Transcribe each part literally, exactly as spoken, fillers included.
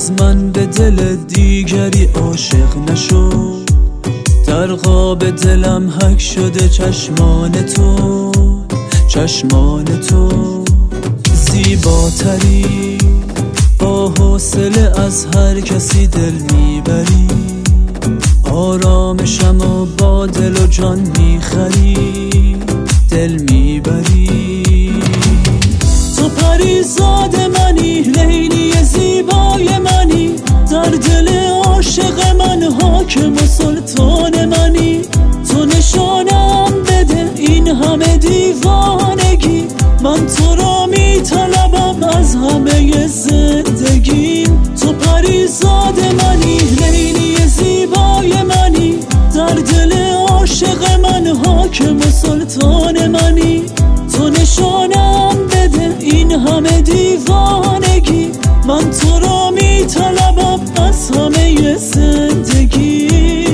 از من به دل دیگری عاشق نشو. در قاب دلم حک شده چشمان تو، چشمان تو زیباتری، با حوصله از هر کسی دل میبری. آرامشم و با دل و جان میخری، دل میبری. تو پریزاد منی، لیلی زیبای منی، در دل عاشق من حاکم و سلطان منی. تو نشانم بده این همه دیوانگی، من تو را میطلبم از همه زندگیم. تو پریزاد منی، لیلی زیبای منی، در دل عاشق من حاکم و سلطان منی. تو نشانم بده این همه دیوانگی، من تو را میطلبم از همه زندگی.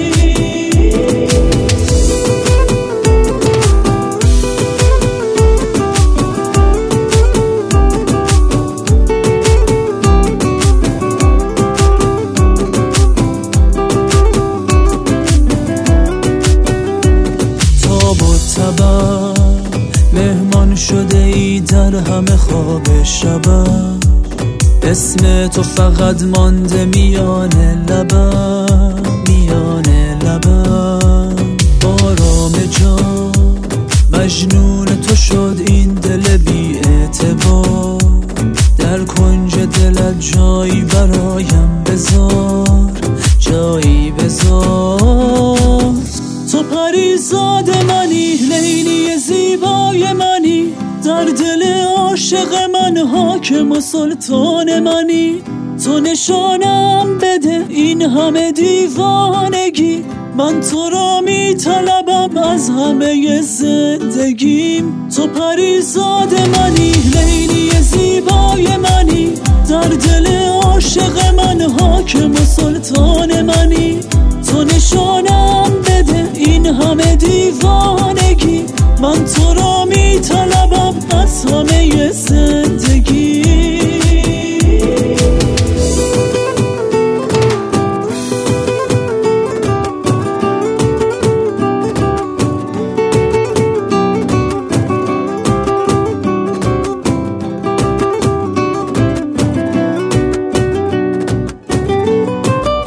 تاب و تبر مهمان شده ای در همه خواب شبم، اسم تو فقط مانده میان لبم، میان لبم. بارام جان مجنون تو شد این دل بی اعتبار، در کنج دلت جایی برایم بذار، جایی بذار. تو پریزاد منی، لیلی زیبای منی، در دل عاشق من حاکم و سلطان منی. تو نشانم بده این همه دیوانگی، من تو را میطلبم از همه زندگیم. تو پریزاد منی، لیلی زیبای منی، در دل عاشق من حاکم و سلطان منی. تو نشانم بده این همه دیوانگی، من تو را میطلبم از همه زندگی.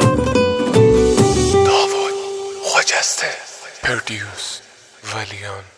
داوود خجسته، پردیوس ولیان.